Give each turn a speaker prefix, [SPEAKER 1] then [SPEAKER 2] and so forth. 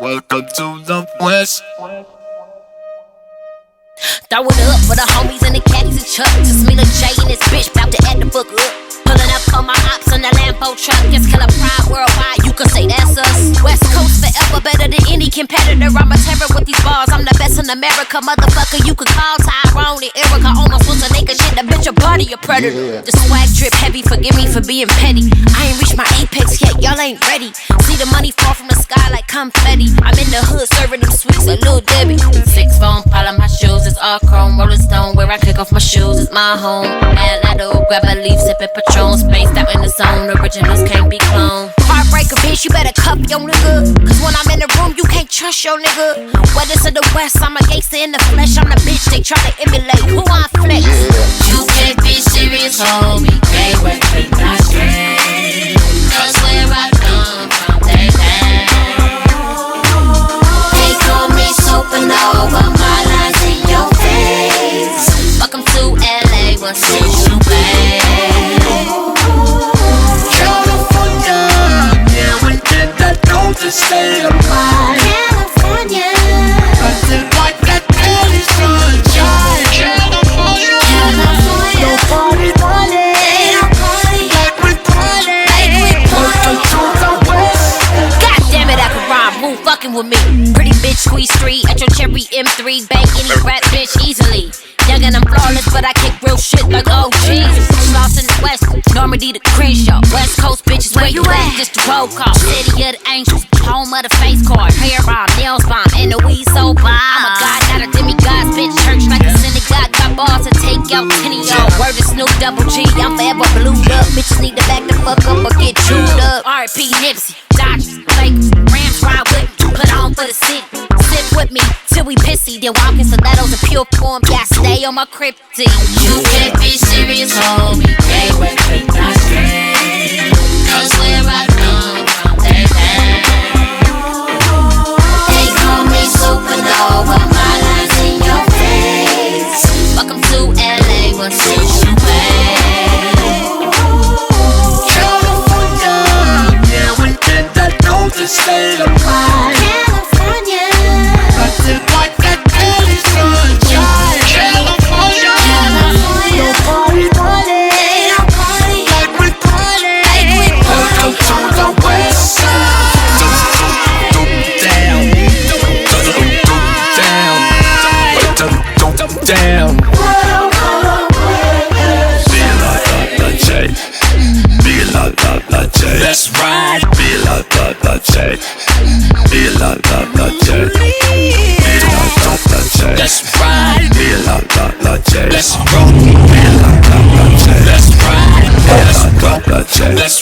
[SPEAKER 1] Welcome to the West.
[SPEAKER 2] Throw it up for the homies and the caddies and chucks. Just me, Lil J, and this bitch bout to add the fuck up. Pulling up on my ops on the Lambo truck. Just killer pride worldwide, you can say that's us. West Coast forever, better than any competitor. I'm a terror with these bars, I'm the best in America. Motherfucker, you can call Tyrone and Erica. Almost was a naked shit, the bitch a body, a predator. The swag drip heavy, forgive me for being petty. I ain't reached my apex yet, y'all ain't ready. See the money fall from the sky like confetti. I'm in the hood serving them sweets like Lil Debbie. 6 phone, pile of my shoes, it's all chrome. Rolling Stone, where I kick off my shoes, it's my home. And I do grab a leaf, sippin' Patron. Spaced out in the zone, originals can't be cloned. Heartbreaker, bitch, you better cuff your nigga. Cause when I'm in the room, you can't trust your nigga. Whether it's in the West, I'm a gangster in the flesh. I'm the bitch they try to emulate. Who I flex?
[SPEAKER 3] You can't be serious, homie. Can't wait to not straight. Cause where I come from, they bad. They call me supernova, my lines in your face.
[SPEAKER 2] Welcome to LA, what's your way?
[SPEAKER 1] The state of mind,
[SPEAKER 3] California.
[SPEAKER 1] nothing like that daily sunshine. California, no party,
[SPEAKER 3] They don't party
[SPEAKER 1] like we party. Welcome to the West.
[SPEAKER 2] God damn it, I can rhyme, who fucking with me? Pretty bitch, squeeze 3 at your cherry M3. Bang any rap bitch easily. Young and I'm flawless, but I kick real shit like OGs. Lost in the West, Normandy the Crenshaw. West Coast bitches, where you at? Just the roll call. City of the angels, home of the face card. Hair bomb, nails bomb, and the weed so bomb. I'm a god, not a demigod. Bitch, church like a synagogue. Got balls to take out 10 of y'all. Word to Snoop Double G, I'm forever blued up. Bitches need to back the fuck up or get chewed up. R.I.P. Nipsey, Dodgers, Lakers, Rams ride with me. Put on for the city. Sit with me till we pissy. Then walk in stilettos in pure form. Yeah, stay on my cryptic.
[SPEAKER 3] You can't be serious, homie. Can't wait to not straight. Cause where I come from, they bad. They call me supernova, my lines in your face.
[SPEAKER 2] Welcome to LA, what's your way?
[SPEAKER 1] California, yeah, we did that. Know the state of mind.
[SPEAKER 3] California.
[SPEAKER 1] Nothing like that daily sunshine. California, no party,
[SPEAKER 3] They don't party
[SPEAKER 1] like we party. Welcome to the West Side. Down, down. Let's ride. Let's ride. Let's roll. Let's ride. Let's go. Let's